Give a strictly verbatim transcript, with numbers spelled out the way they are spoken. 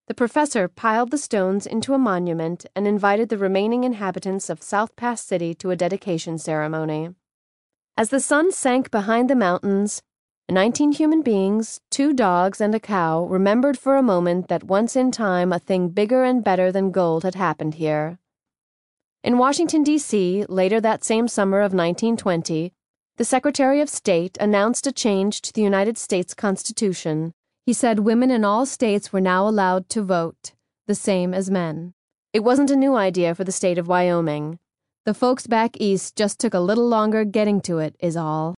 The professor piled the stones into a monument and invited the remaining inhabitants of South Pass City to a dedication ceremony. As the sun sank behind the mountains, nineteen human beings, two dogs, and a cow remembered for a moment that once in time a thing bigger and better than gold had happened here. In Washington, D C, later that same summer of nineteen twenty, the Secretary of State announced a change to the United States Constitution. He said women in all states were now allowed to vote, the same as men. It wasn't a new idea for the state of Wyoming. The folks back east just took a little longer getting to it, is all.